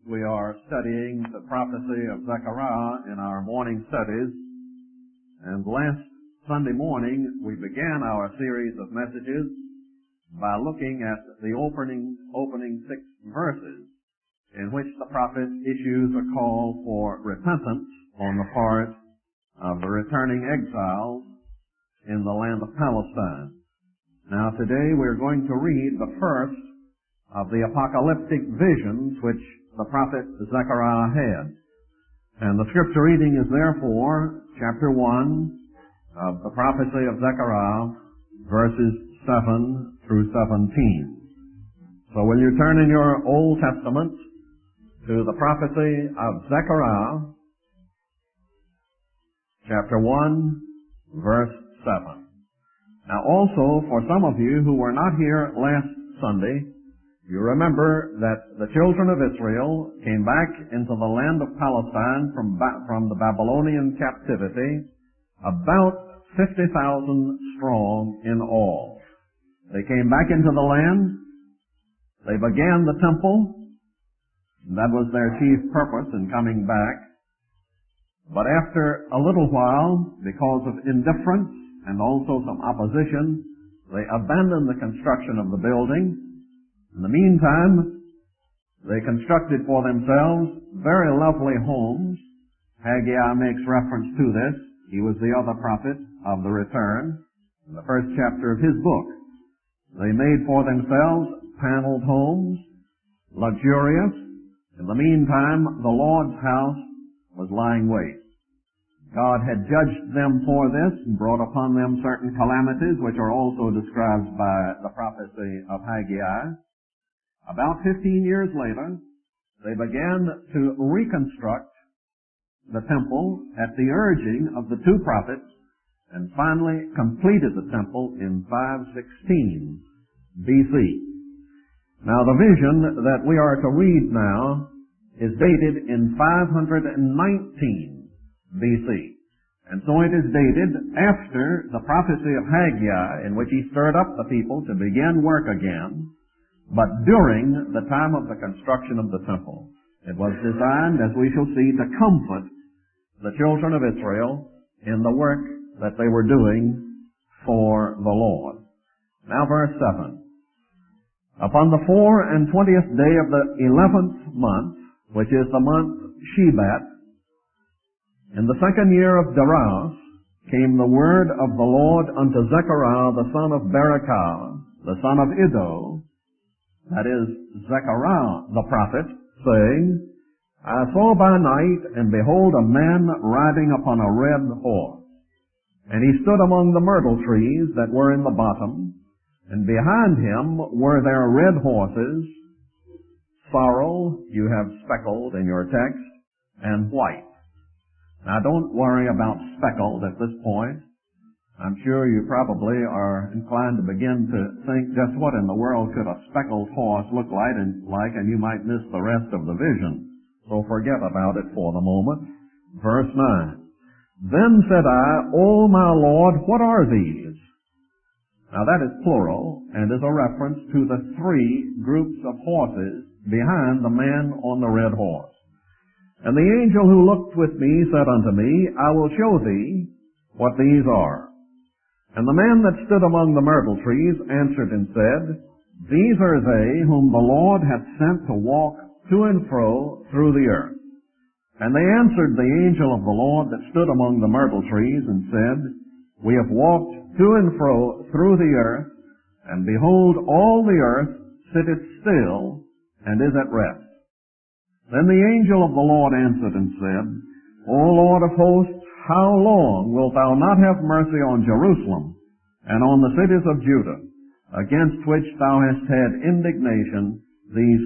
We are studying the prophecy of Zechariah in our morning studies, and last Sunday morning we began our series of messages by looking at the opening 6 verses in which the prophet issues a call for repentance on the part of the returning exiles in the land of Palestine. Now today we're going to read the first of the apocalyptic visions which the prophet Zechariah had. And the scripture reading is therefore chapter 1 of the prophecy of Zechariah, verses 7 through 17. So will you turn in your Old Testament to the prophecy of Zechariah, chapter 1, verse 7. Now also, for some of you who were not here last Sunday, you remember that the children of Israel came back into the land of Palestine from the Babylonian captivity, about 50,000 strong in all. They came back into the land. They began the temple. That was their chief purpose in coming back. But after a little while, because of indifference and also some opposition, they abandoned the construction of the building. In the meantime, they constructed for themselves very lovely homes. Haggai makes reference to this. He was the other prophet of the return in the first chapter of his book. They made for themselves paneled homes, luxurious. In the meantime, the Lord's house was lying waste. God had judged them for this and brought upon them certain calamities which are also described by the prophecy of Haggai. About 15 years later, they began to reconstruct the temple at the urging of the two prophets and finally completed the temple in 516 BC. Now the vision that we are to read now is dated in 519 BC. And so it is dated after the prophecy of Haggai, in which he stirred up the people to begin work again, but during the time of the construction of the temple. It was designed, as we shall see, to comfort the children of Israel in the work that they were doing for the Lord. Now verse 7. Upon the 24th day of the 11th month, which is the month Shebat, in the 2nd year of Darius, came the word of the Lord unto Zechariah the son of Berechiah, the son of Iddo, that is, Zechariah the prophet, saying, I saw by night, and behold, a man riding upon a red horse. And he stood among the myrtle trees that were in the bottom, and behind him were there red horses, sorrel, you have speckled in your text, and white. Now don't worry about speckled at this point. I'm sure you probably are inclined to begin to think just what in the world could a speckled horse look like, and you might miss the rest of the vision. So forget about it for the moment. Verse 9. Then said I, O my Lord, what are these? Now that is plural, and is a reference to the 3 groups of horses behind the man on the red horse. And the angel who looked with me said unto me, I will show thee what these are. And the man that stood among the myrtle trees answered and said, These are they whom the Lord hath sent to walk to and fro through the earth. And they answered the angel of the Lord that stood among the myrtle trees and said, We have walked to and fro through the earth, and behold, all the earth sitteth still and is at rest. Then the angel of the Lord answered and said, O Lord of hosts, how long wilt thou not have mercy on Jerusalem and on the cities of Judah, against which thou hast had indignation these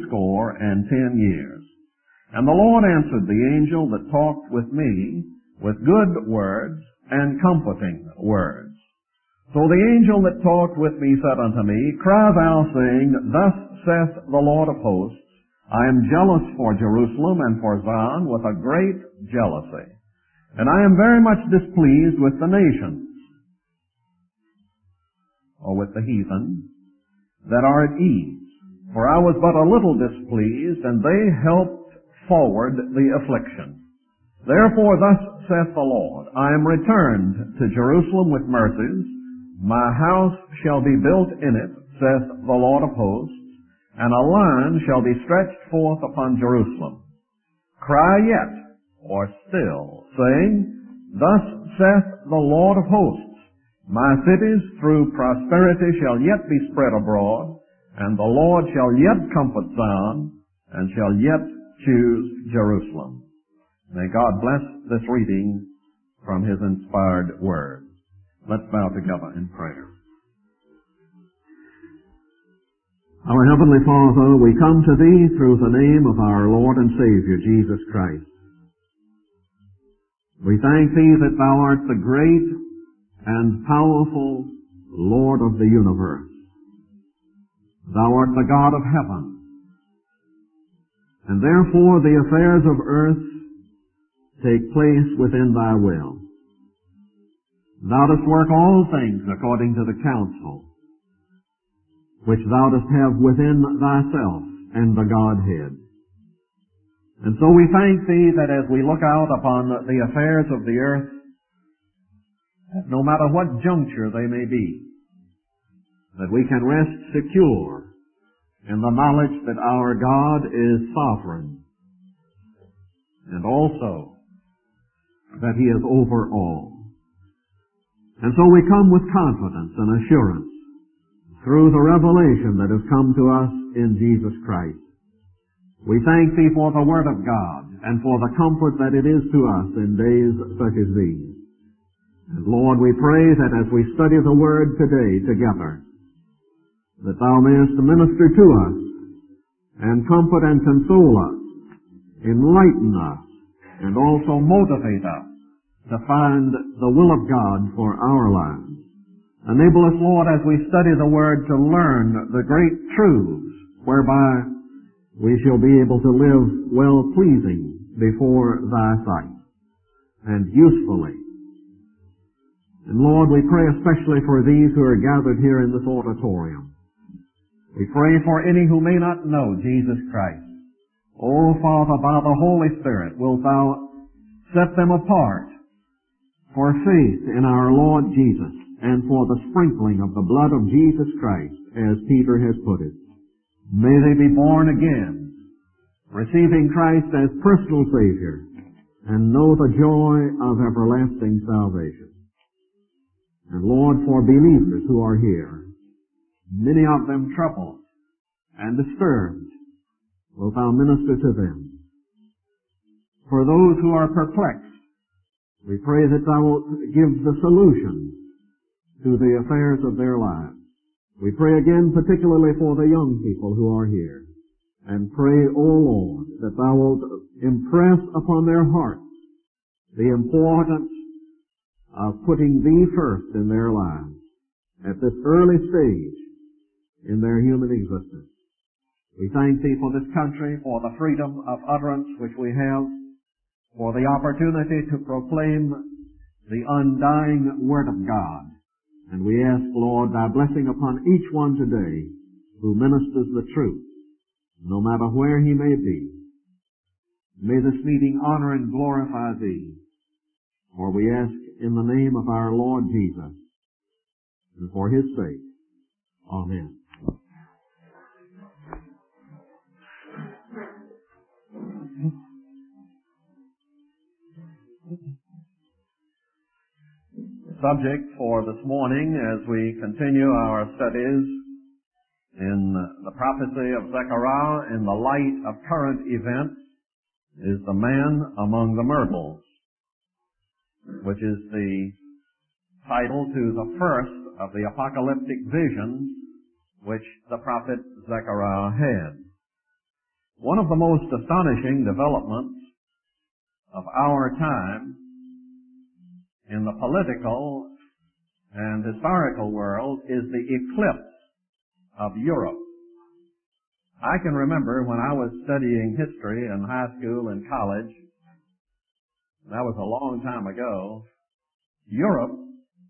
70 years? And the Lord answered the angel that talked with me with good words and comforting words. So the angel that talked with me said unto me, Cry thou, saying, Thus saith the Lord of hosts, I am jealous for Jerusalem and for Zion with a great jealousy. And I am very much displeased with the nations, or with the heathen, that are at ease, For I was but a little displeased, and they helped forward the affliction. Therefore thus saith the Lord, I am returned to Jerusalem with mercies. My house shall be built in it, saith the Lord of hosts, and a line shall be stretched forth upon Jerusalem. Cry yet, or still, saying, Thus saith the Lord of hosts, My cities through prosperity shall yet be spread abroad, and the Lord shall yet comfort Zion, and shall yet choose Jerusalem. May God bless this reading from His inspired Word. Let's bow together in prayer. Our Heavenly Father, we come to Thee through the name of our Lord and Savior, Jesus Christ. We thank Thee that Thou art the great and powerful Lord of the universe. Thou art the God of heaven, and therefore the affairs of earth take place within Thy will. Thou dost work all things according to the counsel which Thou dost have within Thyself and the Godhead. And so we thank Thee that as we look out upon the affairs of the earth, no matter what juncture they may be, that we can rest secure in the knowledge that our God is sovereign, and also that He is over all. And so we come with confidence and assurance through the revelation that has come to us in Jesus Christ. We thank Thee for the Word of God and for the comfort that it is to us in days such as these. And Lord, we pray that as we study the Word today together, that Thou mayest minister to us and comfort and console us, enlighten us, and also motivate us to find the will of God for our lives. Enable us, Lord, as we study the Word to learn the great truths whereby we shall be able to live well-pleasing before Thy sight and usefully. And Lord, we pray especially for these who are gathered here in this auditorium. We pray for any who may not know Jesus Christ. Oh, Father, by the Holy Spirit, wilt Thou set them apart for faith in our Lord Jesus and for the sprinkling of the blood of Jesus Christ, as Peter has put it. May they be born again, receiving Christ as personal Savior, and know the joy of everlasting salvation. And Lord, for believers who are here, many of them troubled and disturbed, wilt Thou minister to them. For those who are perplexed, we pray that Thou wilt give the solution to the affairs of their lives. We pray again particularly for the young people who are here, and pray, O Lord, that Thou wilt impress upon their hearts the importance of putting Thee first in their lives at this early stage in their human existence. We thank Thee for this country, for the freedom of utterance which we have, for the opportunity to proclaim the undying Word of God. And we ask, Lord, Thy blessing upon each one today who ministers the truth, no matter where he may be. May this meeting honor and glorify Thee, for we ask in the name of our Lord Jesus, and for His sake. Amen. Subject for this morning as we continue our studies in the prophecy of Zechariah in the light of current events is the man among the myrtles, which is the title to the first of the apocalyptic visions which the prophet Zechariah had. One of the most astonishing developments of our time in the political and historical world is the eclipse of Europe. I can remember when I was studying history in high school and college, that was a long time ago, Europe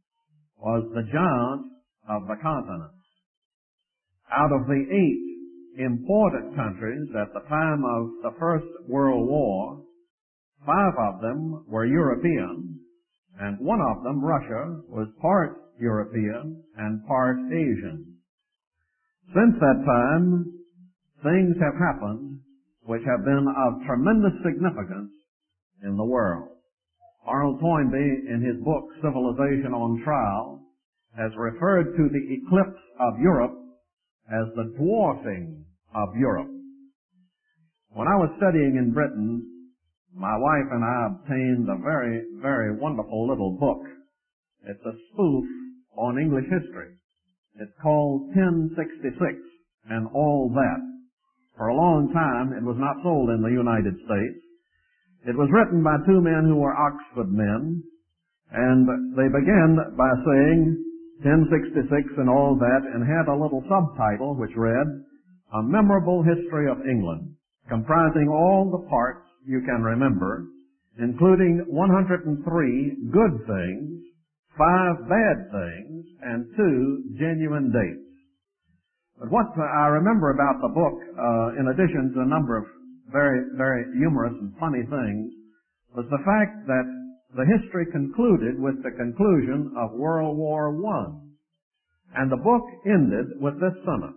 was the giant of the continents. Out of the 8 important countries at the time of the First World War. 5 of them were European, and one of them, Russia, was part European and part Asian. Since that time, things have happened which have been of tremendous significance in the world. Arnold Toynbee, in his book, Civilization on Trial, has referred to the eclipse of Europe as the dwarfing of Europe. When I was studying in Britain, my wife and I obtained a very, very wonderful little book. It's a spoof on English history. It's called 1066 and All That. For a long time, it was not sold in the United States. It was written by 2 men who were Oxford men, and they began by saying 1066 and All That, and had a little subtitle which read, A Memorable History of England, comprising all the parts you can remember, including 103 good things, 5 bad things, and 2 genuine dates. But what I remember about the book, in addition to a number of very, very humorous and funny things, was the fact that the history concluded with the conclusion of World War I. And the book ended with this sentence: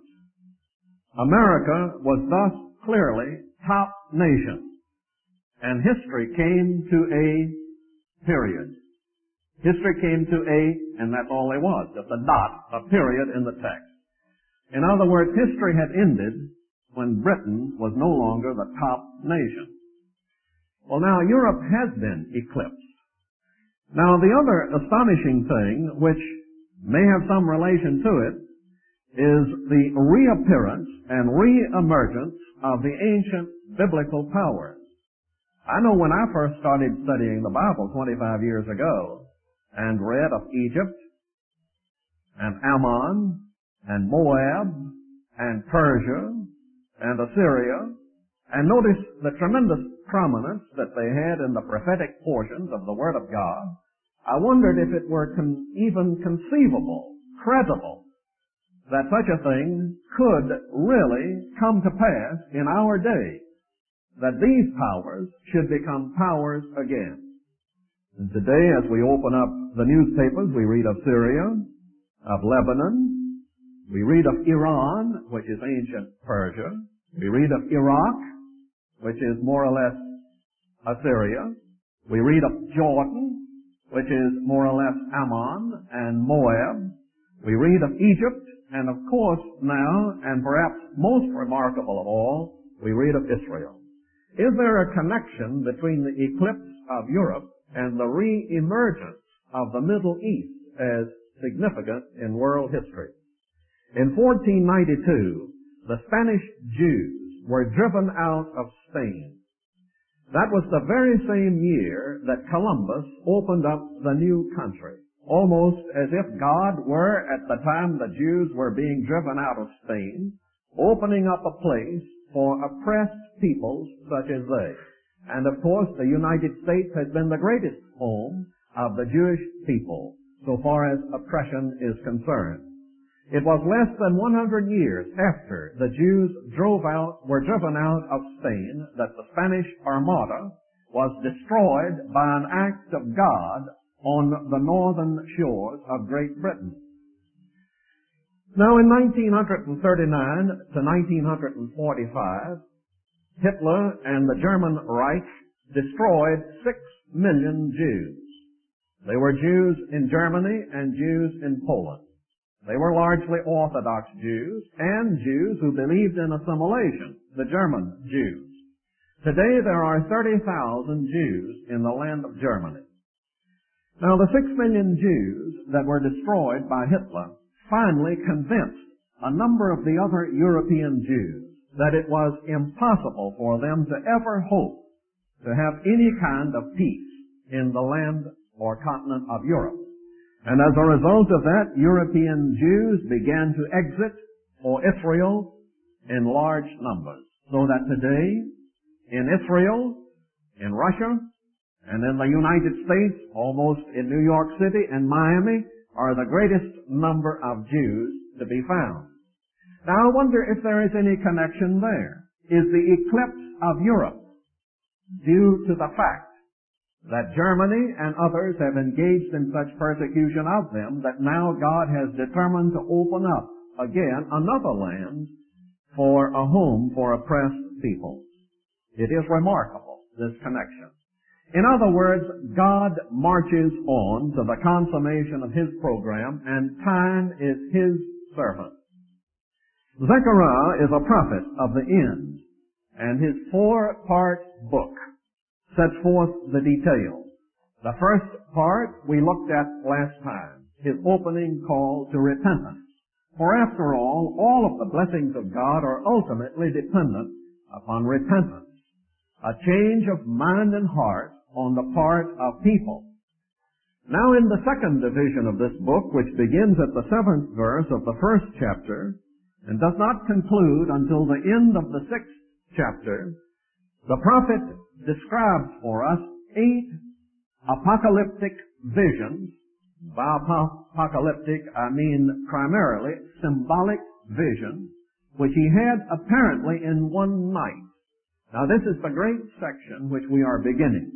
America was thus clearly top nation, and history came to a period. History came to a, and that's all there was, just a dot, a period in the text. In other words, history had ended when Britain was no longer the top nation. Well, now, Europe has been eclipsed. Now, the other astonishing thing, which may have some relation to it, is the reappearance and reemergence of the ancient biblical powers. I know when I first started studying the Bible 25 years ago and read of Egypt and Ammon and Moab and Persia and Assyria, and noticed the tremendous prominence that they had in the prophetic portions of the Word of God, I wondered if it were even conceivable, credible, that such a thing could really come to pass in our day, that these powers should become powers again. And today, as we open up the newspapers, we read of Syria, of Lebanon, we read of Iran, which is ancient Persia. We read of Iraq, which is more or less Assyria. We read of Jordan, which is more or less Ammon and Moab. We read of Egypt, and of course now, and perhaps most remarkable of all, we read of Israel. Is there a connection between the eclipse of Europe and the re-emergence of the Middle East as significant in world history? In 1492, the Spanish Jews were driven out of Spain. That was the very same year that Columbus opened up the new country, almost as if God were, at the time the Jews were being driven out of Spain, opening up a place for oppressed peoples such as they. And of course, the United States has been the greatest home of the Jewish people, so far as oppression is concerned. It was less than 100 years after the Jews were driven out of Spain that the Spanish Armada was destroyed by an act of God on the northern shores of Great Britain. Now, in 1939 to 1945, Hitler and the German Reich destroyed 6 million Jews. They were Jews in Germany and Jews in Poland. They were largely Orthodox Jews and Jews who believed in assimilation, the German Jews. Today there are 30,000 Jews in the land of Germany. Now, the 6 million Jews that were destroyed by Hitler finally convinced a number of the other European Jews that it was impossible for them to ever hope to have any kind of peace in the land or continent of Europe. And as a result of that, European Jews began to exit for Israel in large numbers. So that today, in Israel, in Russia, and in the United States, almost in New York City and Miami, are the greatest number of Jews to be found. Now I wonder if there is any connection there. Is the eclipse of Europe due to the fact that Germany and others have engaged in such persecution of them that now God has determined to open up again another land for a home for oppressed people? It is remarkable, this connection. In other words, God marches on to the consummation of His program, and time is His servant. Zechariah is a prophet of the end, and his 4-part book sets forth the details. The first part we looked at last time, his opening call to repentance. For after all of the blessings of God are ultimately dependent upon repentance, a change of mind and heart on the part of people. Now in the second division of this book, which begins at the 7th verse of the 1st chapter, and does not conclude until the end of the 6th chapter, the prophet describes for us 8 apocalyptic visions. By apocalyptic, I mean primarily symbolic visions, which he had apparently in one night. Now this is the great section which we are beginning.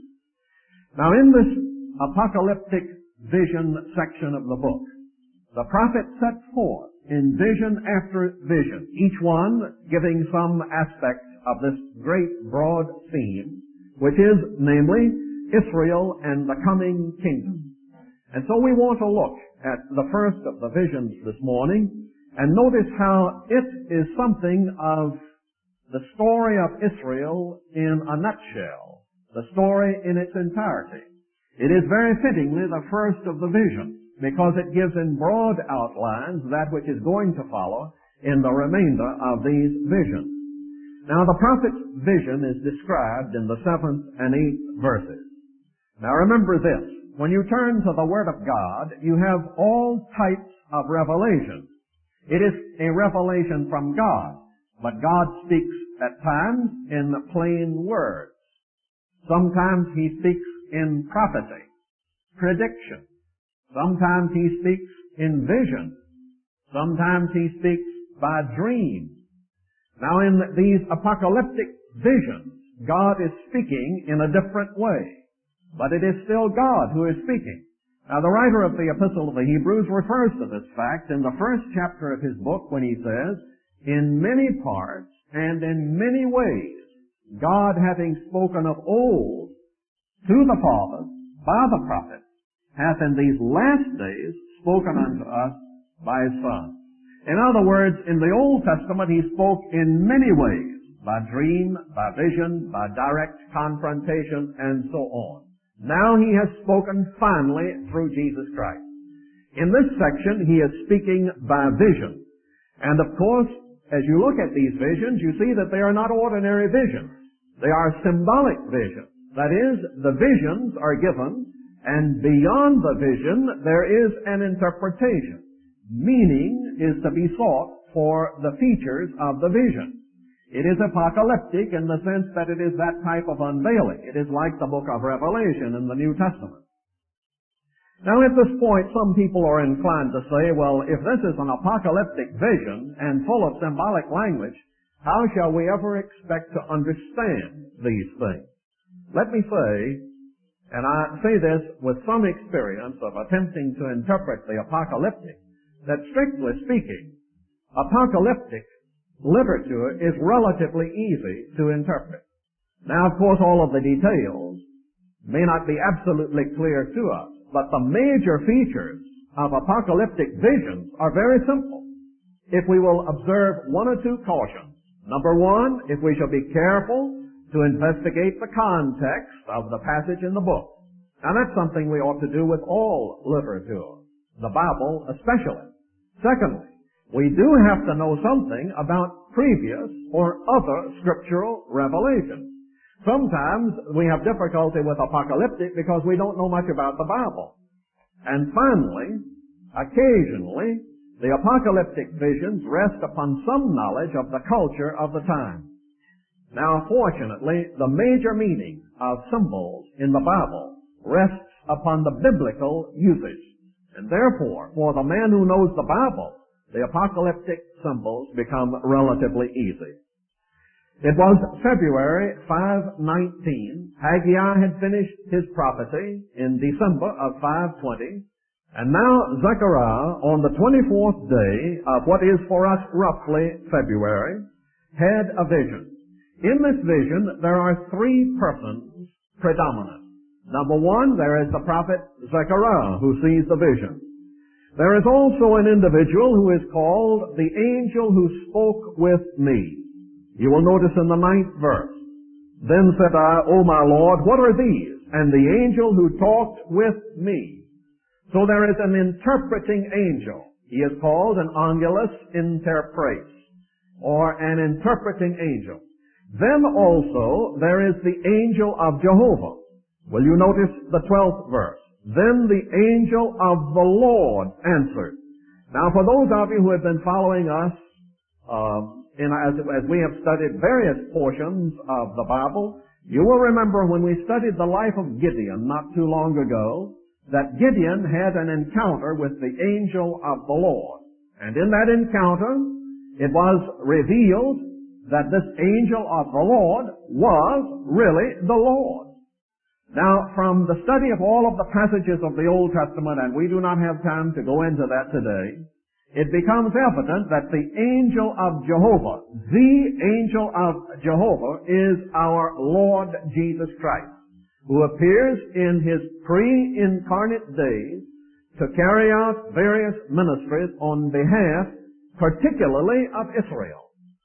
Now in this apocalyptic vision section of the book, the prophet sets forth in vision after vision, each one giving some aspect of this great broad theme, which is, namely, Israel and the coming kingdom. And so we want to look at the first of the visions this morning and notice how it is something of the story of Israel in a nutshell, the story in its entirety. It is very fittingly the first of the visions, because it gives in broad outlines that which is going to follow in the remainder of these visions. Now the prophet's vision is described in the 7th and 8th verses. Now remember this, when you turn to the Word of God, you have all types of revelation. It is a revelation from God, but God speaks at times in plain words. Sometimes He speaks in prophecy, prediction. Sometimes He speaks in vision. Sometimes He speaks by dream. Now in these apocalyptic visions, God is speaking in a different way. But it is still God who is speaking. Now the writer of the Epistle of the Hebrews refers to this fact in the 1st chapter of his book when he says, "In many parts and in many ways, God having spoken of old to the fathers by the prophets, hath in these last days spoken unto us by His Son." In other words, in the Old Testament He spoke in many ways, by dream, by vision, by direct confrontation, and so on. Now He has spoken finally through Jesus Christ. In this section He is speaking by vision. And of course, as you look at these visions, you see that they are not ordinary visions. They are symbolic visions. That is, the visions are given, and beyond the vision, there is an interpretation. Meaning is to be sought for the features of the vision. It is apocalyptic in the sense that it is that type of unveiling. It is like the book of Revelation in the New Testament. Now at this point, some people are inclined to say, well, if this is an apocalyptic vision and full of symbolic language, how shall we ever expect to understand these things? Let me say, and I say this with some experience of attempting to interpret the apocalyptic, that strictly speaking, apocalyptic literature is relatively easy to interpret. Now, of course, all of the details may not be absolutely clear to us, but the major features of apocalyptic visions are very simple. If we will observe one or two cautions. Number one, if we shall be careful to investigate the context of the passage in the book. Now that's something we ought to do with all literature, the Bible especially. Secondly, we do have to know something about previous or other scriptural revelations. Sometimes we have difficulty with apocalyptic because we don't know much about the Bible. And finally, occasionally, the apocalyptic visions rest upon some knowledge of the culture of the time. Now, fortunately, the major meaning of symbols in the Bible rests upon the biblical usage. And therefore, for the man who knows the Bible, the apocalyptic symbols become relatively easy. It was February 519. Haggai had finished his prophecy in December of 520. And now Zechariah, on the 24th day of what is for us roughly February, had a vision. In this vision, there are three persons predominant. Number one, there is the prophet Zechariah who sees the vision. There is also an individual who is called the angel who spoke with me. You will notice in the 9th verse, "Then said I, O my Lord, what are these? And the angel who talked with me." So there is an interpreting angel. He is called an angelus interpres, or an interpreting angel. Then also there is the angel of Jehovah. Will you notice the 12th verse? "Then the angel of the Lord answered." Now for those of you who have been following us, as we have studied various portions of the Bible, you will remember when we studied the life of Gideon not too long ago, that Gideon had an encounter with the angel of the Lord. And in that encounter, it was revealed that this angel of the Lord was really the Lord. Now, from the study of all of the passages of the Old Testament, and we do not have time to go into that today, it becomes evident that the angel of Jehovah, is our Lord Jesus Christ, who appears in his pre-incarnate days to carry out various ministries on behalf, particularly of Israel.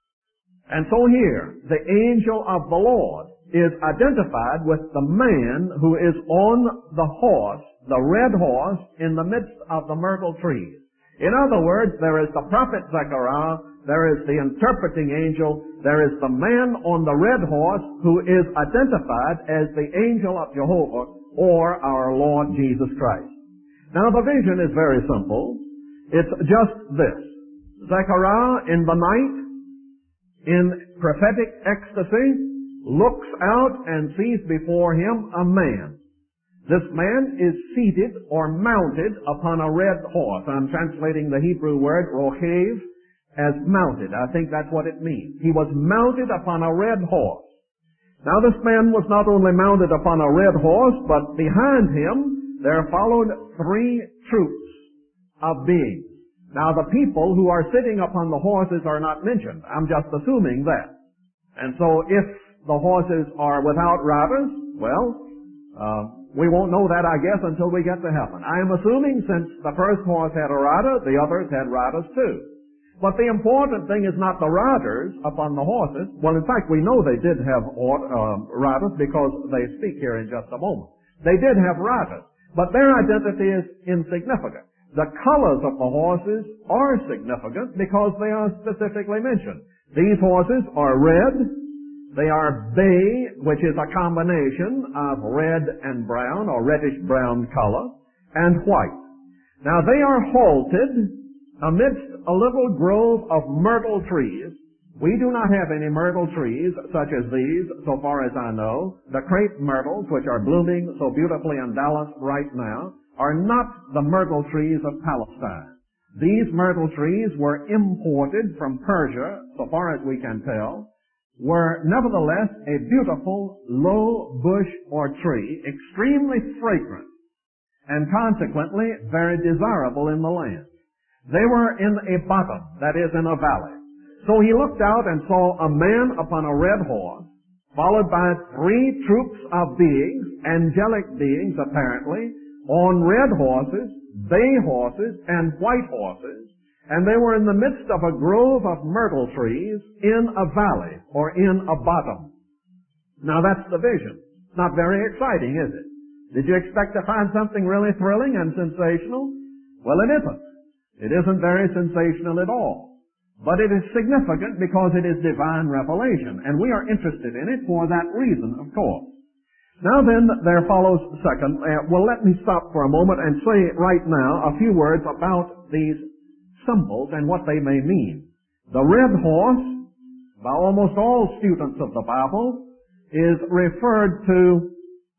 And so here, the angel of the Lord is identified with the man who is on the horse, the red horse, in the midst of the myrtle trees. In other words, there is the prophet Zechariah, there is the interpreting angel, there is the man on the red horse who is identified as the angel of Jehovah, or our Lord Jesus Christ. Now the vision is very simple. It's just this. Zechariah in the night, in prophetic ecstasy, looks out and sees before him a man. This man is seated or mounted upon a red horse. I'm translating the Hebrew word rochev as mounted. I think that's what it means. He was mounted upon a red horse. Now this man was not only mounted upon a red horse, but behind him there followed three troops of beings. Now the people who are sitting upon the horses are not mentioned. I'm just assuming that. And so if the horses are without riders, well, we won't know that, I guess, until we get to heaven. I am assuming since the first horse had a rider, the others had riders too. But the important thing is not the riders upon the horses. Well, in fact, we know they did have riders because they speak here in just a moment. They did have riders, but their identity is insignificant. The colors of the horses are significant because they are specifically mentioned. These horses are red. They are bay, which is a combination of red and brown, or reddish-brown color, and white. Now they are halted amidst a little grove of myrtle trees. We do not have any myrtle trees such as these, so far as I know. The crepe myrtles, which are blooming so beautifully in Dallas right now, are not the myrtle trees of Palestine. These myrtle trees were imported from Persia, so far as we can tell, were nevertheless a beautiful low bush or tree, extremely fragrant, and consequently very desirable in the land. They were in a bottom, that is, in a valley. So he looked out and saw a man upon a red horse, followed by three troops of beings, angelic beings apparently, on red horses, bay horses, and white horses, and they were in the midst of a grove of myrtle trees in a valley, or in a bottom. Now that's the vision. Not very exciting, is it? Did you expect to find something really thrilling and sensational? Well, it isn't. It isn't very sensational at all. But it is significant because it is divine revelation, and we are interested in it for that reason, of course. Now then, there follows second, let me stop for a moment and say right now a few words about these symbols and what they may mean. The red horse, by almost all students of the Bible, is referred to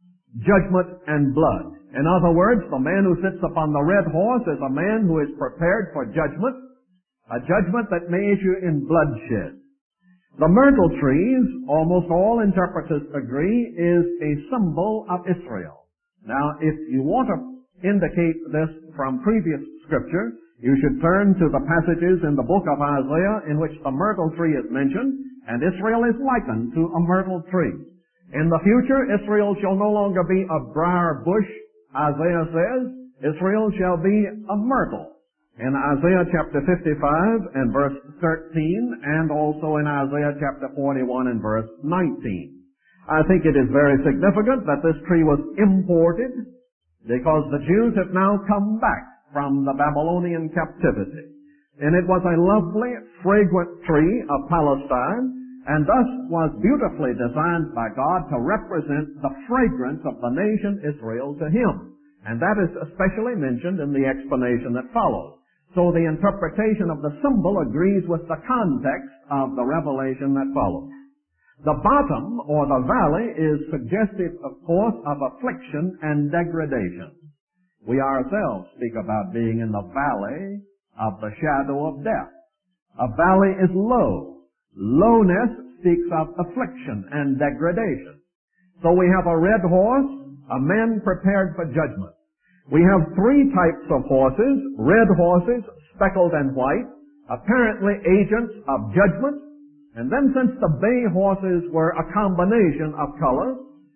judgment and blood. In other words, the man who sits upon the red horse is a man who is prepared for judgment a judgment that may issue in bloodshed. The myrtle trees, almost all interpreters agree, is a symbol of Israel. Now, if you want to indicate this from previous Scripture, you should turn to the passages in the book of Isaiah in which the myrtle tree is mentioned, and Israel is likened to a myrtle tree. In the future, Israel shall no longer be a briar bush. Isaiah says, Israel shall be a myrtle. In Isaiah chapter 55 and verse 13, and also in Isaiah chapter 41 and verse 19. I think it is very significant that this tree was imported because the Jews have now come back from the Babylonian captivity. And it was a lovely, fragrant tree of Palestine, and thus was beautifully designed by God to represent the fragrance of the nation Israel to Him. And that is especially mentioned in the explanation that follows. So the interpretation of the symbol agrees with the context of the revelation that follows. The bottom, or the valley, is suggestive, of course, of affliction and degradation. We ourselves speak about being in the valley of the shadow of death. A valley is low. Lowness speaks of affliction and degradation. So we have a red horse, a man prepared for judgment. We have three types of horses, red horses, speckled and white, apparently agents of judgment. And then since the bay horses were a combination of colors,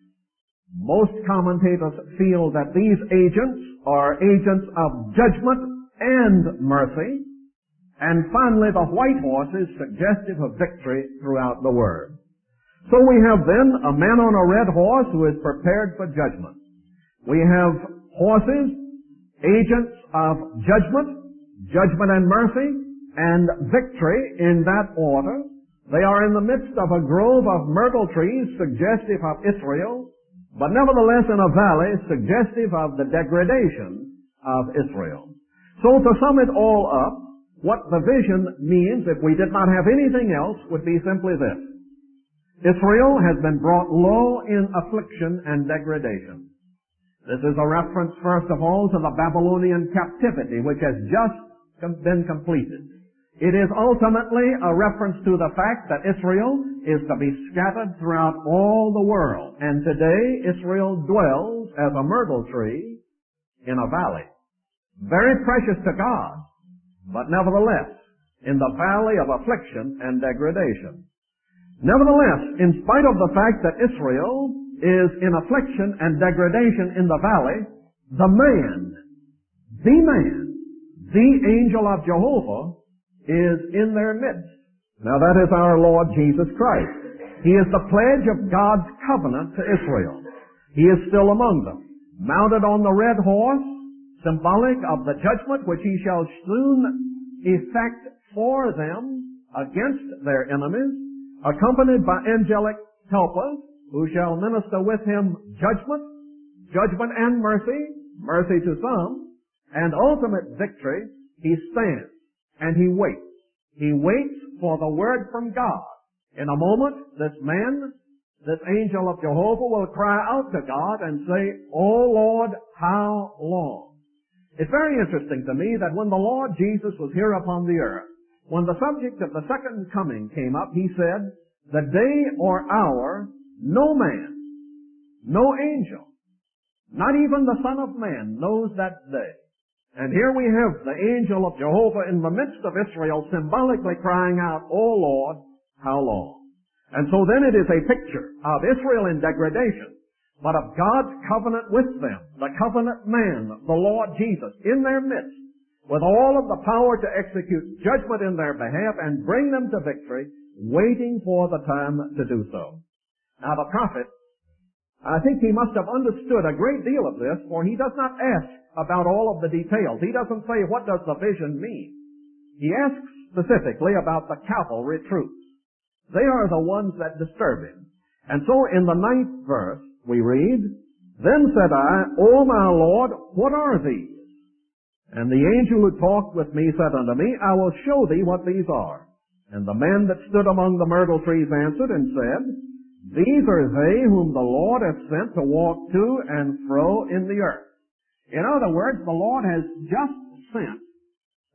most commentators feel that these agents are agents of judgment and mercy. And finally, the white horse is suggestive of victory throughout the Word. So we have then a man on a red horse who is prepared for judgment. We have horses, agents of judgment, judgment and mercy, and victory in that order. They are in the midst of a grove of myrtle trees suggestive of Israel, but nevertheless in a valley suggestive of the degradation of Israel. So to sum it all up, what the vision means, if we did not have anything else, would be simply this. Israel has been brought low in affliction and degradation. This is a reference, first of all, to the Babylonian captivity, which has just been completed. It is ultimately a reference to the fact that Israel is to be scattered throughout all the world. And today, Israel dwells as a myrtle tree in a valley. Very precious to God, but nevertheless, in the valley of affliction and degradation. Nevertheless, in spite of the fact that Israel is in affliction and degradation in the valley, the angel of Jehovah is in their midst. Now that is our Lord Jesus Christ. He is the pledge of God's covenant to Israel. He is still among them, mounted on the red horse, symbolic of the judgment which He shall soon effect for them against their enemies, accompanied by angelic helpers who shall minister with Him judgment and mercy to some, and ultimate victory. He stands and He waits. He waits for the word from God. In a moment, this angel of Jehovah will cry out to God and say, "O Lord, how long?" It's very interesting to me that when the Lord Jesus was here upon the earth, when the subject of the second coming came up, He said, "The day or hour, no man, no angel, not even the Son of Man knows that day." And here we have the angel of Jehovah in the midst of Israel symbolically crying out, "O Lord, how long?" And so then it is a picture of Israel in degradation, but of God's covenant with them, the covenant man, the Lord Jesus, in their midst, with all of the power to execute judgment in their behalf and bring them to victory, waiting for the time to do so. Now the prophet, I think he must have understood a great deal of this, for he does not ask about all of the details. He doesn't say, "What does the vision mean?" He asks specifically about the cavalry troops. They are the ones that disturb him. And so in the 9th verse, we read, "Then said I, O my Lord, what are these? And the angel who talked with me said unto me, I will show thee what these are. And the man that stood among the myrtle trees answered and said, These are they whom the Lord hath sent to walk to and fro in the earth." In other words, the Lord has just sent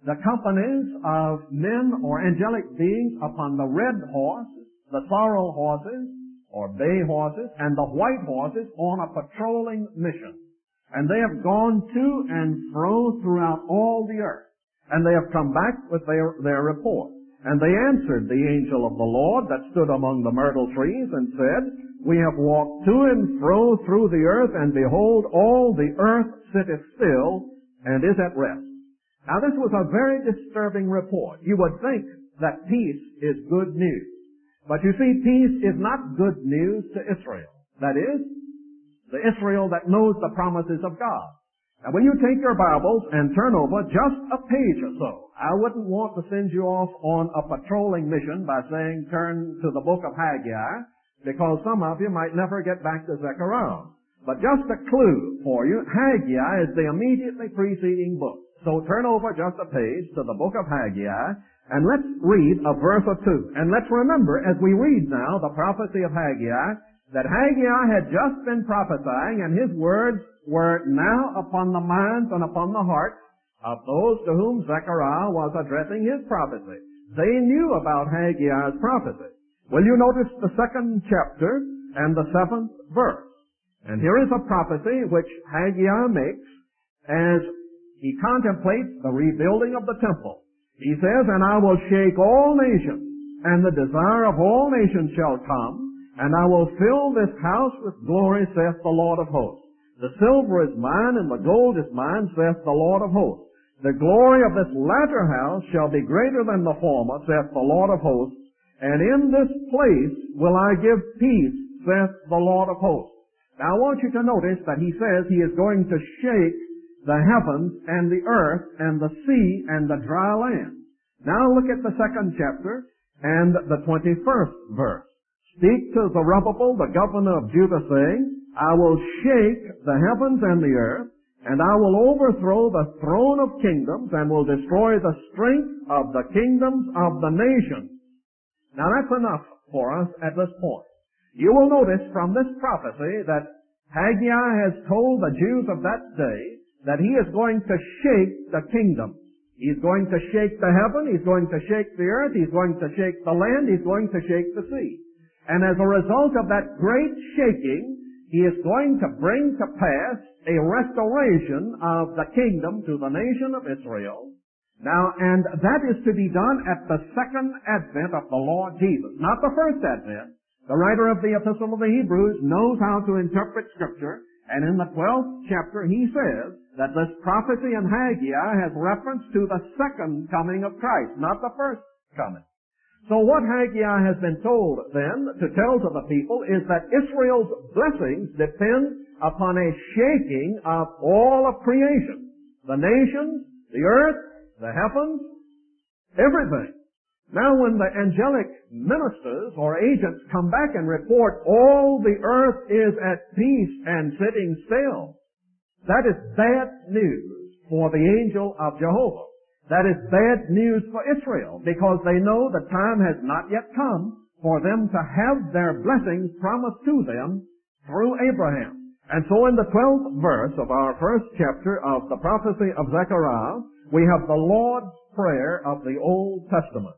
the companies of men or angelic beings upon the red horse, the sorrel horses, or bay horses, and the white horses on a patrolling mission. And they have gone to and fro throughout all the earth. And they have come back with their report. And they answered the angel of the Lord that stood among the myrtle trees and said, We have walked to and fro through the earth, and behold, all the earth sitteth still and is at rest. Now this was a very disturbing report. You would think that peace is good news. But you see, peace is not good news to Israel. That is, the Israel that knows the promises of God. Now when you take your Bibles and turn over just a page or so, I wouldn't want to send you off on a patrolling mission by saying turn to the book of Haggai, because some of you might never get back to Zechariah. But just a clue for you, Haggai is the immediately preceding book. So turn over just a page to the book of Haggai, and let's read a verse or two. And let's remember, as we read now the prophecy of Haggai, that Haggai had just been prophesying, and his words were now upon the minds and upon the hearts of those to whom Zechariah was addressing his prophecy. They knew about Haggai's prophecy. Well, you notice the 2nd chapter and the 7th verse. And here is a prophecy which Haggai makes as he contemplates the rebuilding of the temple. He says, And I will shake all nations, and the desire of all nations shall come, and I will fill this house with glory, saith the Lord of hosts. The silver is mine, and the gold is mine, saith the Lord of hosts. The glory of this latter house shall be greater than the former, saith the Lord of hosts. And in this place will I give peace, saith the Lord of hosts. Now I want you to notice that he says he is going to shake the heavens and the earth and the sea and the dry land. Now look at the 2nd chapter and the 21st verse. Speak to Zerubbabel, the governor of Judah, saying, I will shake the heavens and the earth, and I will overthrow the throne of kingdoms, and will destroy the strength of the kingdoms of the nations. Now that's enough for us at this point. You will notice from this prophecy that Haggai has told the Jews of that day that he is going to shake the kingdom. He's going to shake the heaven, he's going to shake the earth, he's going to shake the land, he's going to shake the sea. And as a result of that great shaking, he is going to bring to pass a restoration of the kingdom to the nation of Israel. Now, and that is to be done at the 2nd advent of the Lord Jesus, not the 1st advent. The writer of the Epistle of the Hebrews knows how to interpret Scripture, and in the 12th chapter he says that this prophecy in Haggai has reference to the 2nd coming of Christ, not the 1st coming. So what Haggai has been told then to tell to the people is that Israel's blessings depend upon a shaking of all of creation. The nations, the earth, the heavens, everything. Now when the angelic ministers or agents come back and report all the earth is at peace and sitting still, that is bad news for the angel of Jehovah. That is bad news for Israel, because they know the time has not yet come for them to have their blessings promised to them through Abraham. And so in the 12th verse of our 1st chapter of the prophecy of Zechariah, we have the Lord's Prayer of the Old Testament.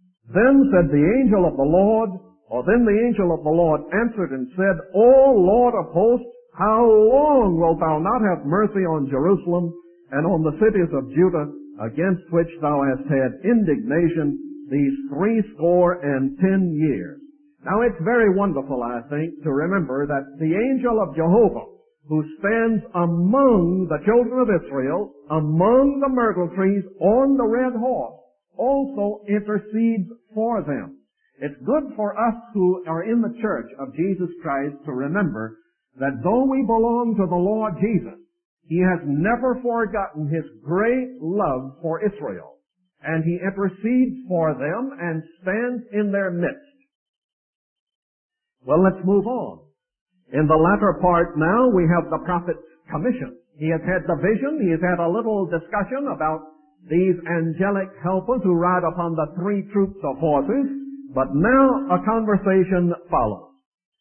Then said the angel of the Lord, then the angel of the Lord answered and said, O Lord of hosts, how long wilt thou not have mercy on Jerusalem and on the cities of Judah, against which thou hast had indignation these 70 years? Now it's very wonderful, I think, to remember that the angel of Jehovah, who stands among the children of Israel, among the myrtle trees, on the red horse, also intercedes for them. It's good for us who are in the church of Jesus Christ to remember that though we belong to the Lord Jesus, He has never forgotten His great love for Israel, and He intercedes for them and stands in their midst. Well, let's move on. In the latter part now, we have the prophet's commission. He has had the vision. He has had a little discussion about these angelic helpers who ride upon the 3 troops of horses. But now a conversation follows.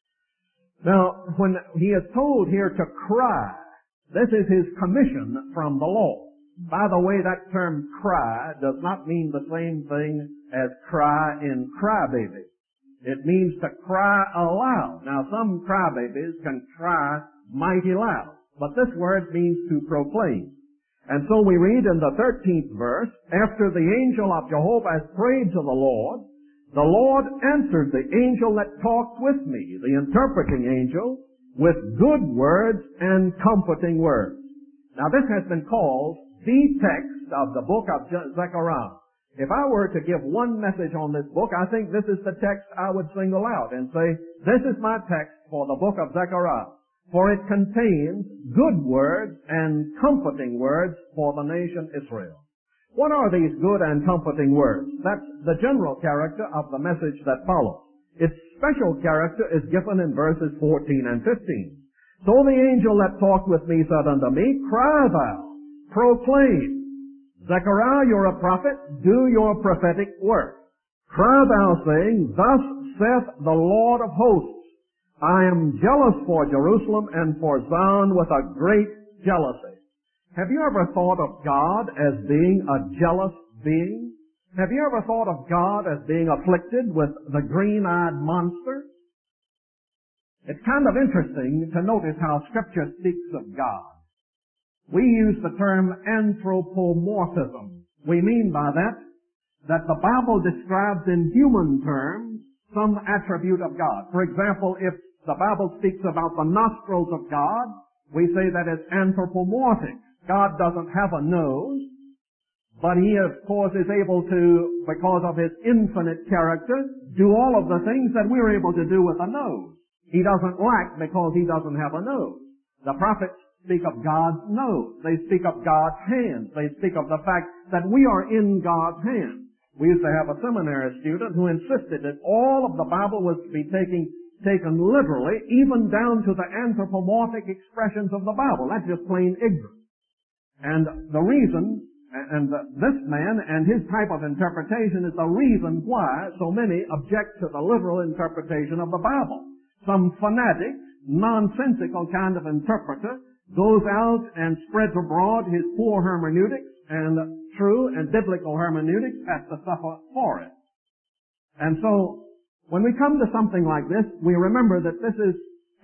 Now, when he is told here to cry, this is his commission from the Lord. By the way, that term cry does not mean the same thing as cry in crybaby. It means to cry aloud. Now, some crybabies can cry mighty loud, but this word means to proclaim. And so we read in the 13th verse, after the angel of Jehovah has prayed to the Lord answered the angel that talked with me, the interpreting angel, with good words and comforting words. Now this has been called the text of the book of Zechariah. If I were to give one message on this book, I think this is the text I would single out and say, this is my text for the book of Zechariah. For it contains good words and comforting words for the nation Israel. What are these good and comforting words? That's the general character of the message that follows. Its special character is given in verses 14 and 15. So the angel that talked with me said unto me, cry thou, proclaim. Zechariah, you're a prophet, do your prophetic work. Cry thou, saying, thus saith the Lord of hosts, I am jealous for Jerusalem and for Zion with a great jealousy. Have you ever thought of God as being a jealous being? Have you ever thought of God as being afflicted with the green-eyed monster? It's kind of interesting to notice how Scripture speaks of God. We use the term anthropomorphism. We mean by that the Bible describes in human terms some attribute of God. For example, if the Bible speaks about the nostrils of God, we say that it's anthropomorphic. God doesn't have a nose, but He, of course, is able to, because of His infinite character, do all of the things that we're able to do with a nose. He doesn't lack because He doesn't have a nose. The prophets speak of God's nose. They speak of God's hands. They speak of the fact that we are in God's hands. We used to have a seminary student who insisted that all of the Bible was to be taken literally, even down to the anthropomorphic expressions of the Bible. That's just plain ignorance. And the reason, this man and his type of interpretation is the reason why so many object to the literal interpretation of the Bible. Some fanatic, nonsensical kind of interpreter goes out and spreads abroad his poor hermeneutics, and true and biblical hermeneutics has to suffer for it. And so, when we come to something like this, we remember that this is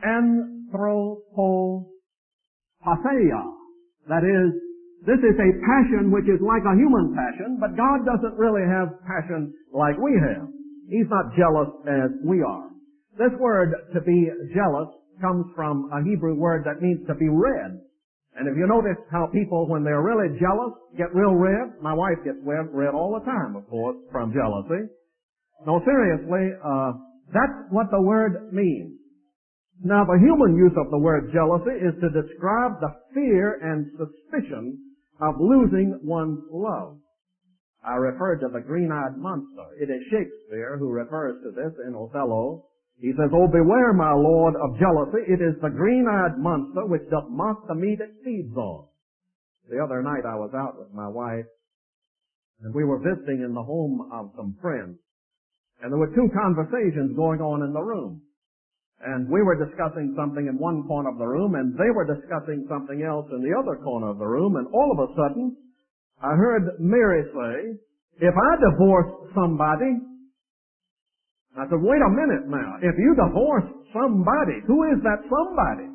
anthropopatheia. That is, this is a passion which is like a human passion, but God doesn't really have passion like we have. He's not jealous as we are. This word, to be jealous, comes from a Hebrew word that means to be red. And if you notice how people, when they're really jealous, get real red, my wife gets red all the time, of course, from jealousy. No, seriously, that's what the word means. Now, the human use of the word jealousy is to describe the fear and suspicion of losing one's love. I referred to the green-eyed monster. It is Shakespeare who refers to this in Othello. He says, "Oh, beware, my lord, of jealousy. It is the green-eyed monster which doth mock the meat it feeds on." The other night I was out with my wife, and we were visiting in the home of some friends. And there were two conversations going on in the room. And we were discussing something in one corner of the room, and they were discussing something else in the other corner of the room, and all of a sudden, I heard Mary say, "If I divorce somebody," I said, "Wait a minute now. If you divorce somebody, who is that somebody?"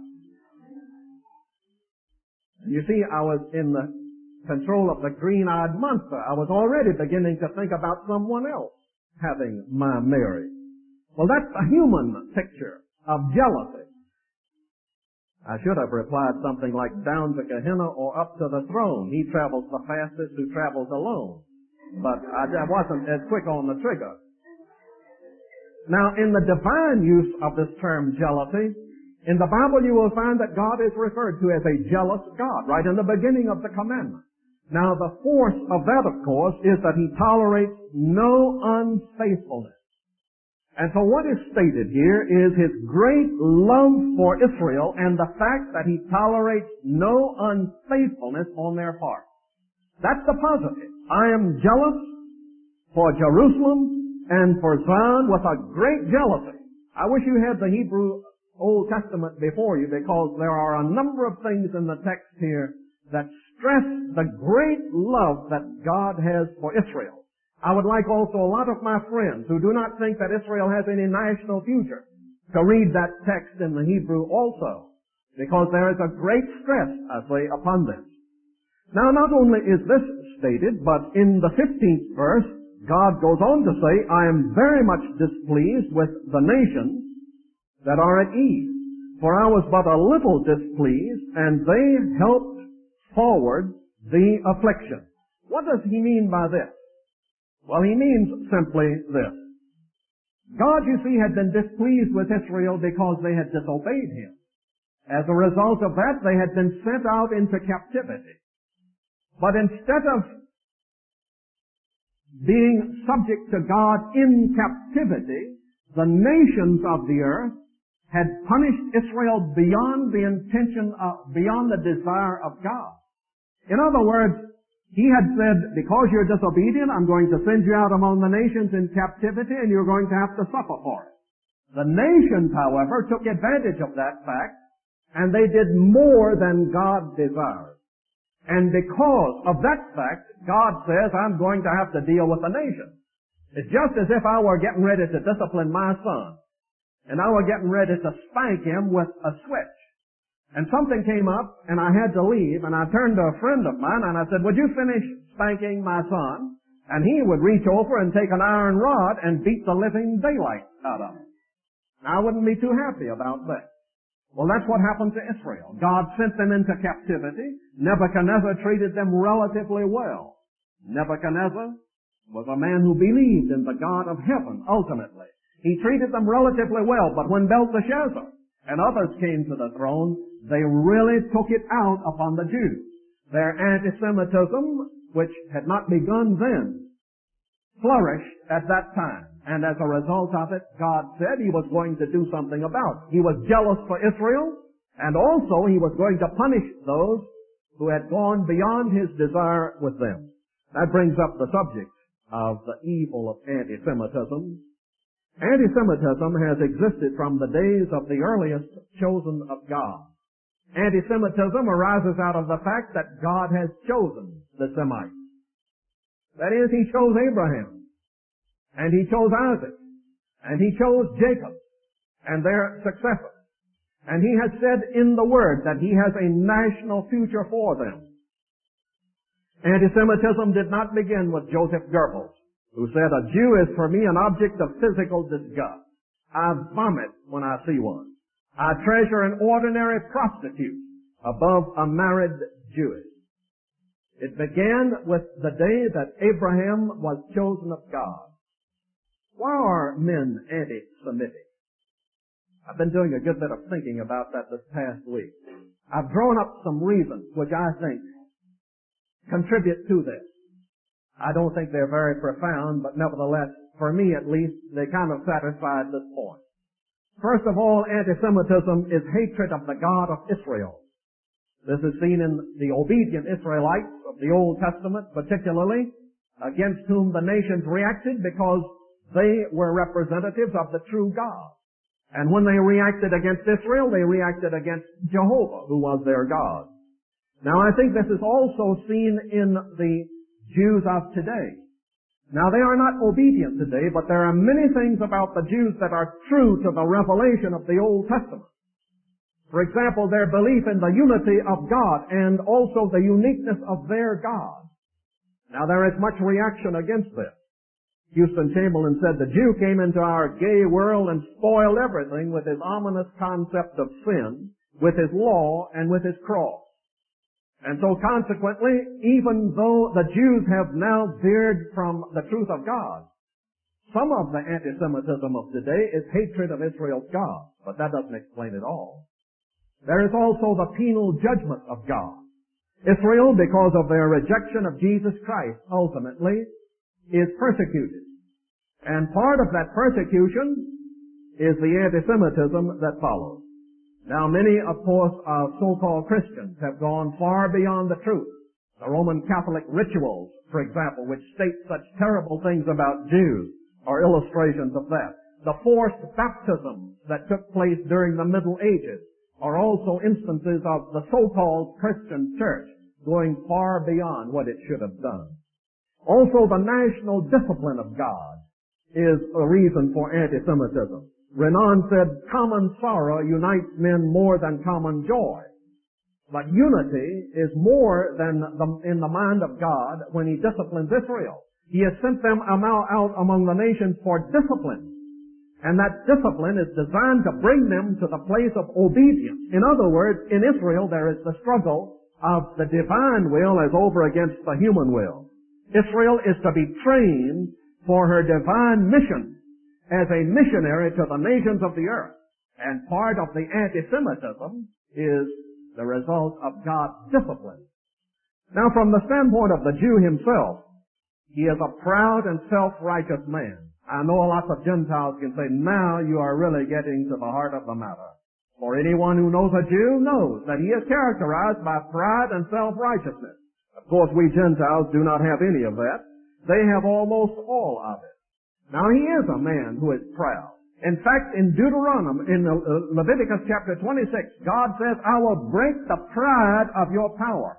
And you see, I was in the control of the green-eyed monster. I was already beginning to think about someone else having my Mary. Well, that's a human picture of jealousy. I should have replied something like, "Down to Gehenna or up to the throne. He travels the fastest who travels alone." But I wasn't as quick on the trigger. Now, in the divine use of this term jealousy, in the Bible you will find that God is referred to as a jealous God, right in the beginning of the commandment. Now, the force of that, of course, is that He tolerates no unfaithfulness. And so what is stated here is His great love for Israel and the fact that He tolerates no unfaithfulness on their part. That's the positive. I am jealous for Jerusalem and for Zion with a great jealousy. I wish you had the Hebrew Old Testament before you, because there are a number of things in the text here that stress the great love that God has for Israel. I would like also a lot of my friends who do not think that Israel has any national future to read that text in the Hebrew also, because there is a great stress, I say, upon this. Now, not only is this stated, but in the 15th verse, God goes on to say, I am very much displeased with the nations that are at ease, for I was but a little displeased, and they helped forward the affliction. What does he mean by this? Well, he means simply this. God, you see, had been displeased with Israel because they had disobeyed him. As a result of that, they had been sent out into captivity. But instead of being subject to God in captivity, the nations of the earth had punished Israel beyond the beyond the desire of God. In other words, he had said, because you're disobedient, I'm going to send you out among the nations in captivity and you're going to have to suffer for it. The nations, however, took advantage of that fact and they did more than God desired. And because of that fact, God says, I'm going to have to deal with the nations. It's just as if I were getting ready to discipline my son and I were getting ready to spank him with a switch. And something came up, and I had to leave, and I turned to a friend of mine, and I said, would you finish spanking my son? And he would reach over and take an iron rod and beat the living daylight out of him. Now, I wouldn't be too happy about that. Well, that's what happened to Israel. God sent them into captivity. Nebuchadnezzar treated them relatively well. Nebuchadnezzar was a man who believed in the God of heaven, ultimately. He treated them relatively well, but when Belteshazzar and others came to the throne, they really took it out upon the Jews. Their anti-Semitism, which had not begun then, flourished at that time. And as a result of it, God said he was going to do something about it. He was jealous for Israel, and also he was going to punish those who had gone beyond his desire with them. That brings up the subject of the evil of anti-Semitism. Anti-Semitism has existed from the days of the earliest chosen of God. Anti-Semitism arises out of the fact that God has chosen the Semites. That is, he chose Abraham, and he chose Isaac, and he chose Jacob, and their successors. And he has said in the Word that he has a national future for them. Anti-Semitism did not begin with Joseph Goebbels, who said, a Jew is for me an object of physical disgust. I vomit when I see one. I treasure an ordinary prostitute above a married Jewess. It began with the day that Abraham was chosen of God. Why are men anti-Semitic? I've been doing a good bit of thinking about that this past week. I've drawn up some reasons which I think contribute to this. I don't think they're very profound, but nevertheless, for me at least, they kind of satisfy this point. First of all, anti-Semitism is hatred of the God of Israel. This is seen in the obedient Israelites of the Old Testament, particularly, against whom the nations reacted because they were representatives of the true God. And when they reacted against Israel, they reacted against Jehovah, who was their God. Now, I think this is also seen in the Jews of today. Now, they are not obedient today, but there are many things about the Jews that are true to the revelation of the Old Testament. For example, their belief in the unity of God and also the uniqueness of their God. Now, there is much reaction against this. Houston Chamberlain said, the Jew came into our gay world and spoiled everything with his ominous concept of sin, with his law, and with his cross. And so consequently, even though the Jews have now veered from the truth of God, some of the anti-Semitism of today is hatred of Israel's God, but that doesn't explain it all. There is also the penal judgment of God. Israel, because of their rejection of Jesus Christ, ultimately, is persecuted. And part of that persecution is the anti-Semitism that follows. Now, many, of course, so-called Christians have gone far beyond the truth. The Roman Catholic rituals, for example, which state such terrible things about Jews, are illustrations of that. The forced baptisms that took place during the Middle Ages are also instances of the so-called Christian church, going far beyond what it should have done. Also, the national discipline of God is a reason for anti-Semitism. Renan said, common sorrow unites men more than common joy. But unity is more than in the mind of God when He disciplines Israel. He has sent them out among the nations for discipline. And that discipline is designed to bring them to the place of obedience. In other words, in Israel there is the struggle of the divine will as over against the human will. Israel is to be trained for her divine mission as a missionary to the nations of the earth. And part of the anti-Semitism is the result of God's discipline. Now, from the standpoint of the Jew himself, he is a proud and self-righteous man. I know lots of Gentiles can say, now you are really getting to the heart of the matter. For anyone who knows a Jew knows that he is characterized by pride and self-righteousness. Of course, we Gentiles do not have any of that. They have almost all of it. Now, he is a man who is proud. In fact, in Deuteronomy, in Leviticus chapter 26, God says, I will break the pride of your power.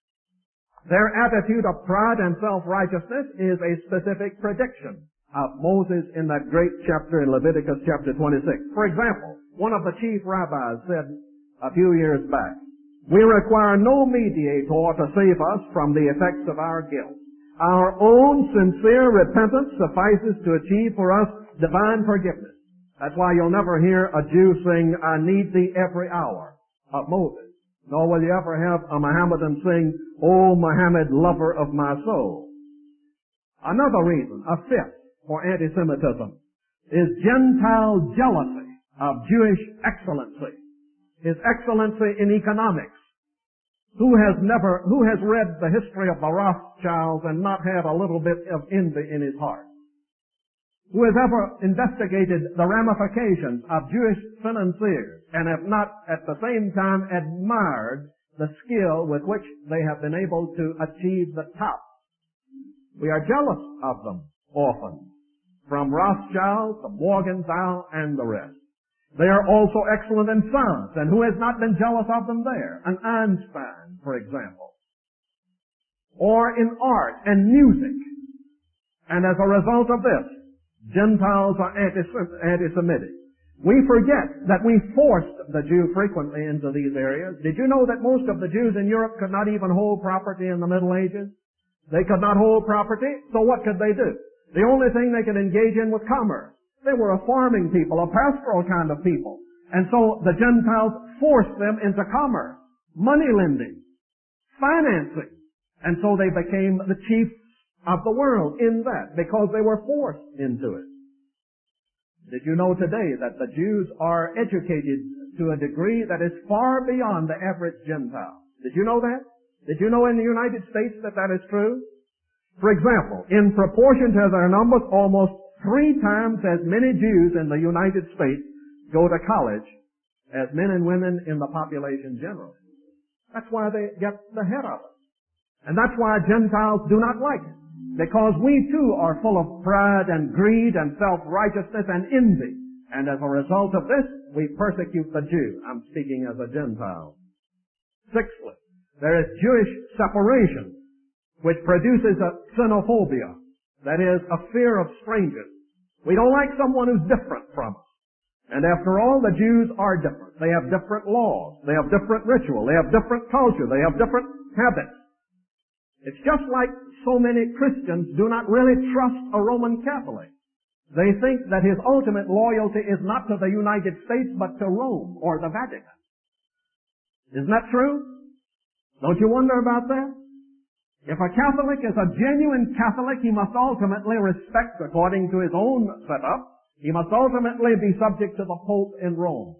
Their attitude of pride and self-righteousness is a specific prediction of Moses in that great chapter in Leviticus chapter 26. For example, one of the chief rabbis said a few years back, we require no mediator to save us from the effects of our guilt. Our own sincere repentance suffices to achieve for us divine forgiveness. That's why you'll never hear a Jew sing, I need thee every hour of Moses. Nor will you ever have a Mohammedan sing, O Muhammad, lover of my soul. Another reason, a fifth, for anti-Semitism is Gentile jealousy of Jewish excellency. His excellency in economics. Who has read the history of the Rothschilds and not had a little bit of envy in his heart? Who has ever investigated the ramifications of Jewish financiers and have not at the same time admired the skill with which they have been able to achieve the top? We are jealous of them often. From Rothschild to Morgenthau and the rest. They are also excellent in science, and who has not been jealous of them there? An Einstein, for example. Or in art and music. And as a result of this, Gentiles are anti-Semitic. We forget that we forced the Jew frequently into these areas. Did you know that most of the Jews in Europe could not even hold property in the Middle Ages? They could not hold property, so what could they do? The only thing they could engage in was commerce. They were a farming people, a pastoral kind of people. And so the Gentiles forced them into commerce, money lending, financing. And so they became the chiefs of the world in that because they were forced into it. Did you know today that the Jews are educated to a degree that is far beyond the average Gentile? Did you know that? Did you know in the United States that that is true? For example, in proportion to their numbers, almost 3 times as many Jews in the United States go to college as men and women in the population generally. That's why they get the head of it. And that's why Gentiles do not like it. Because we too are full of pride and greed and self-righteousness and envy. And as a result of this, we persecute the Jew. I'm speaking as a Gentile. Sixthly, there is Jewish separation, which produces a xenophobia, that is, a fear of strangers. We don't like someone who's different from us. And after all, the Jews are different. They have different laws. They have different ritual. They have different culture. They have different habits. It's just like so many Christians do not really trust a Roman Catholic. They think that his ultimate loyalty is not to the United States, but to Rome or the Vatican. Isn't that true? Don't you wonder about that? If a Catholic is a genuine Catholic, he must ultimately respect, according to his own setup, he must ultimately be subject to the Pope in Rome.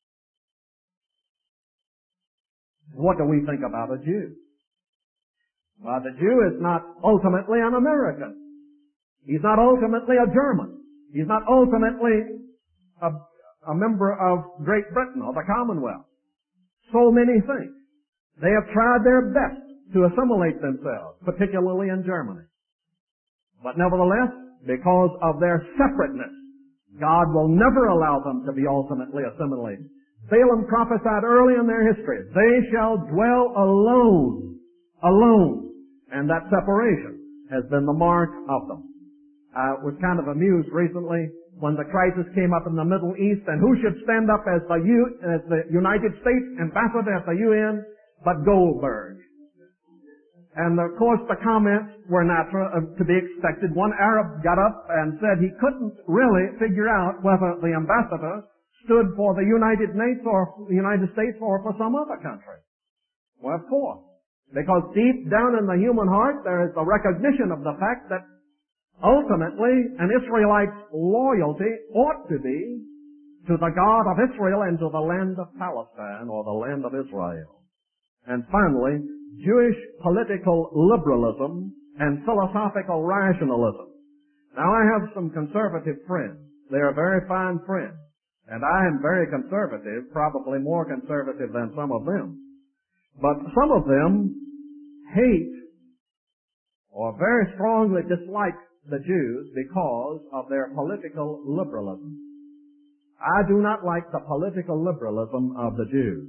What do we think about a Jew? Well, the Jew is not ultimately an American. He's not ultimately a German. He's not ultimately a member of Great Britain or the Commonwealth. So many things. They have tried their best to assimilate themselves, particularly in Germany. But nevertheless, because of their separateness, God will never allow them to be ultimately assimilated. Balaam prophesied early in their history, they shall dwell alone alone. And that separation has been the mark of them. I was kind of amused recently when the crisis came up in the Middle East, and who should stand up as the United States ambassador at the UN but Goldberg. And of course the comments were natural, to be expected. One Arab got up and said he couldn't really figure out whether the ambassador stood for the United States or for some other country. Well, of course. Because deep down in the human heart there is the recognition of the fact that ultimately an Israelite's loyalty ought to be to the God of Israel and to the land of Palestine or the land of Israel. And finally, Jewish political liberalism and philosophical rationalism. Now, I have some conservative friends. They are very fine friends. And I am very conservative, probably more conservative than some of them. But some of them hate or very strongly dislike the Jews because of their political liberalism. I do not like the political liberalism of the Jews.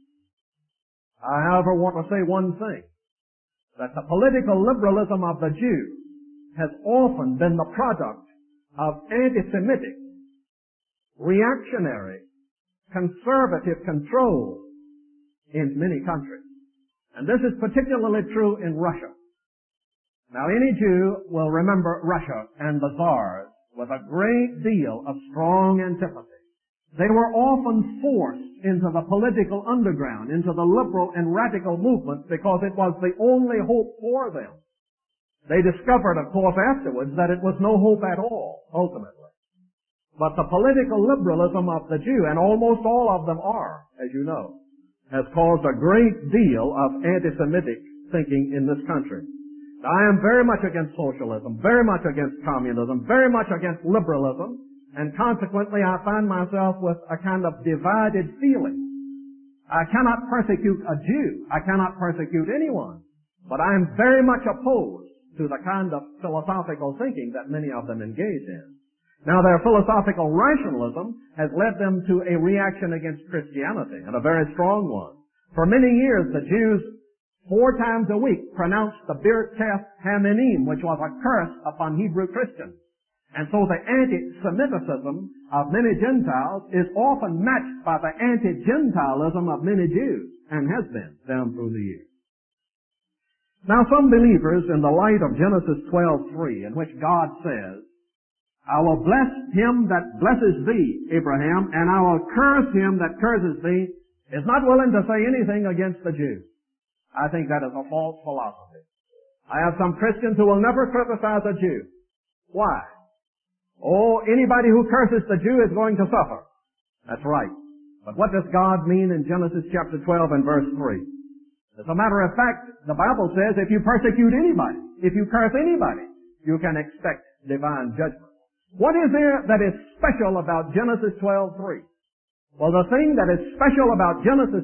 I, however, want to say one thing, that the political liberalism of the Jews has often been the product of anti-Semitic, reactionary, conservative control in many countries. And this is particularly true in Russia. Now, any Jew will remember Russia and the Tsars with a great deal of strong antipathy. They were often forced into the political underground, into the liberal and radical movement, because it was the only hope for them. They discovered, of course, afterwards that it was no hope at all, ultimately. But the political liberalism of the Jew, and almost all of them are, as you know, has caused a great deal of anti-Semitic thinking in this country. I am very much against socialism, very much against communism, very much against liberalism, and consequently I find myself with a kind of divided feeling. I cannot persecute a Jew. I cannot persecute anyone. But I am very much opposed to the kind of philosophical thinking that many of them engage in. Now, their philosophical rationalism has led them to a reaction against Christianity, and a very strong one. For many years, the Jews 4 times a week pronounced the Birkat Haminim, which was a curse upon Hebrew Christians. And so the anti-Semitism of many Gentiles is often matched by the anti-Gentilism of many Jews, and has been down through the years. Now, some believers, in the light of Genesis 12:3, in which God says, I will bless him that blesses thee, Abraham, and I will curse him that curses thee, is not willing to say anything against the Jews. I think that is a false philosophy. I have some Christians who will never criticize a Jew. Why? Oh, anybody who curses the Jew is going to suffer. That's right. But what does God mean in Genesis chapter 12 and verse 3? As a matter of fact, the Bible says if you persecute anybody, if you curse anybody, you can expect divine judgment. What is there that is special about Genesis 12:3? Well, the thing that is special about Genesis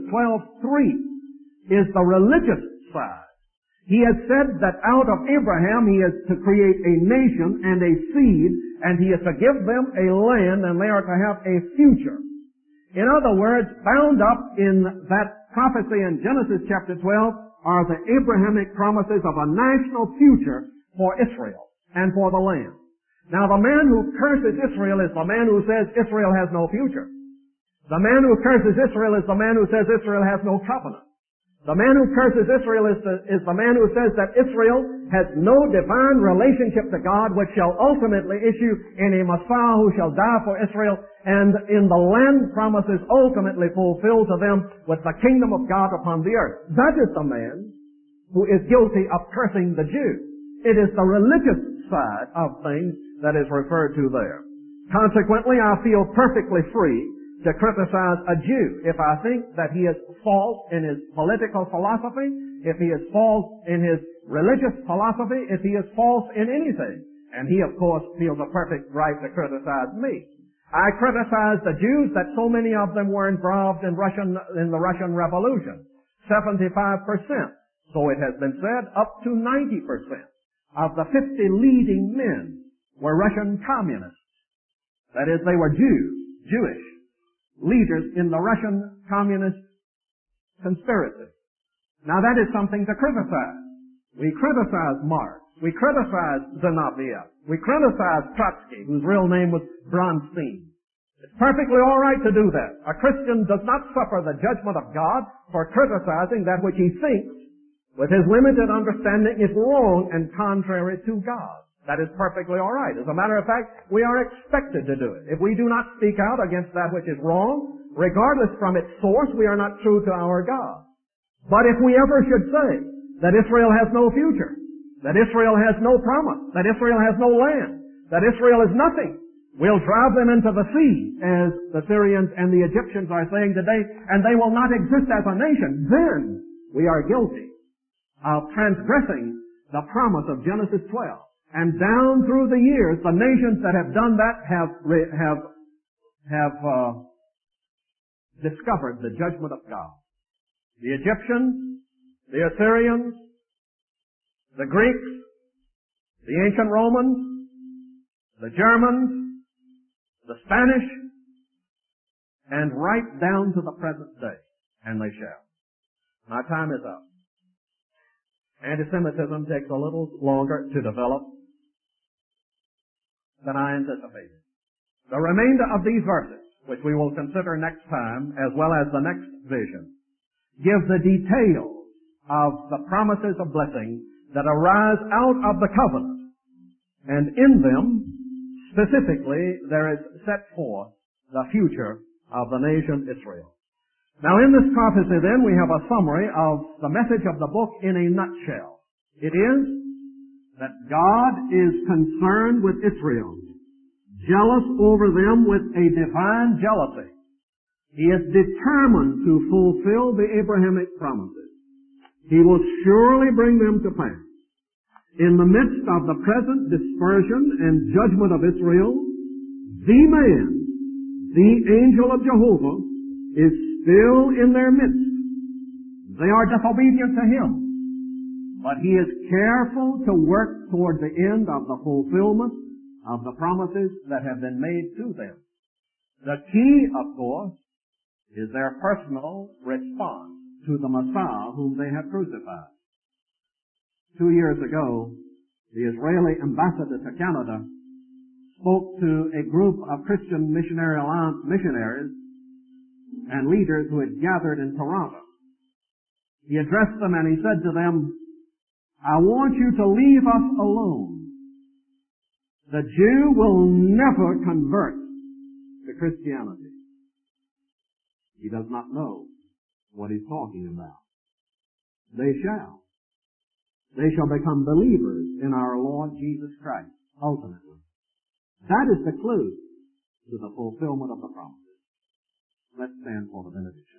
12:3 is the religious side. He has said that out of Abraham he is to create a nation and a seed, and he is to give them a land, and they are to have a future. In other words, bound up in that prophecy in Genesis chapter 12 are the Abrahamic promises of a national future for Israel and for the land. Now, the man who curses Israel is the man who says Israel has no future. The man who curses Israel is the man who says Israel has no covenant. The man who curses Israel is the man who says that Israel has no divine relationship to God, which shall ultimately issue in a Messiah who shall die for Israel, and in the land promises ultimately fulfilled to them with the kingdom of God upon the earth. That is the man who is guilty of cursing the Jew. It is the religious side of things that is referred to there. Consequently, I feel perfectly free to criticize a Jew if I think that he is false in his political philosophy, if he is false in his religious philosophy, if he is false in anything. And he, of course, feels a perfect right to criticize me. I criticize the Jews that so many of them were involved in the Russian Revolution. 75%. So it has been said, up to 90% of the 50 leading men were Russian communists. That is, they were Jewish leaders in the Russian communist conspiracy. Now that is something to criticize. We criticize Marx. We criticize Zinoviev. We criticize Trotsky, whose real name was Bronstein. It's perfectly all right to do that. A Christian does not suffer the judgment of God for criticizing that which he thinks, with his limited understanding, is wrong and contrary to God. That is perfectly all right. As a matter of fact, we are expected to do it. If we do not speak out against that which is wrong, regardless from its source, we are not true to our God. But if we ever should say that Israel has no future, that Israel has no promise, that Israel has no land, that Israel is nothing, we'll drive them into the sea, as the Syrians and the Egyptians are saying today, and they will not exist as a nation. Then we are guilty of transgressing the promise of Genesis 12. And down through the years, the nations that have done that have discovered the judgment of God. The Egyptians, the Assyrians, the Greeks, the ancient Romans, the Germans, the Spanish, and right down to the present day. And they shall. My time is up. Anti-Semitism takes a little longer to develop than I anticipated. The remainder of these verses, which we will consider next time, as well as the next vision, give the details of the promises of blessing that arise out of the covenant. And in them, specifically, there is set forth the future of the nation Israel. Now in this prophecy then, we have a summary of the message of the book in a nutshell. It is that God is concerned with Israel, jealous over them with a divine jealousy. He is determined to fulfill the Abrahamic promises. He will surely bring them to pass. In the midst of the present dispersion and judgment of Israel, the man, the angel of Jehovah, is still in their midst. They are disobedient to him, but he is careful to work toward the end of the fulfillment of the promises that have been made to them. The key, of course, is their personal response to the Messiah whom they have crucified. 2 years ago, the Israeli ambassador to Canada spoke to a group of Christian Missionary Alliance missionaries and leaders who had gathered in Toronto. He addressed them and he said to them, I want you to leave us alone. The Jew will never convert to Christianity. He does not know what he's talking about. They shall. They shall become believers in our Lord Jesus Christ, ultimately. That is the clue to the fulfillment of the promises. Let's stand for the benediction.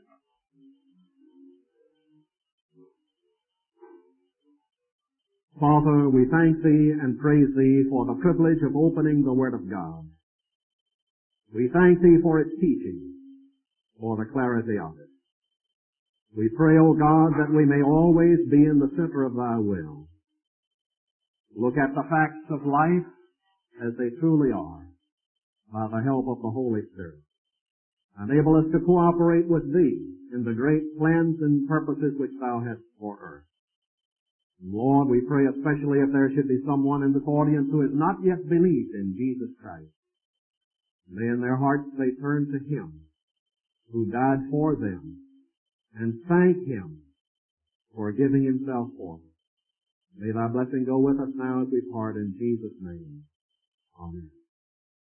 Father, we thank Thee and praise Thee for the privilege of opening the Word of God. We thank Thee for its teaching, for the clarity of it. We pray, O God, that we may always be in the center of Thy will. Look at the facts of life as they truly are, by the help of the Holy Spirit. Enable us to cooperate with Thee in the great plans and purposes which Thou hast for earth. Lord, we pray especially if there should be someone in this audience who has not yet believed in Jesus Christ. May in their hearts they turn to Him who died for them and thank Him for giving Himself for them. May Thy blessing go with us now as we part in Jesus' name. Amen.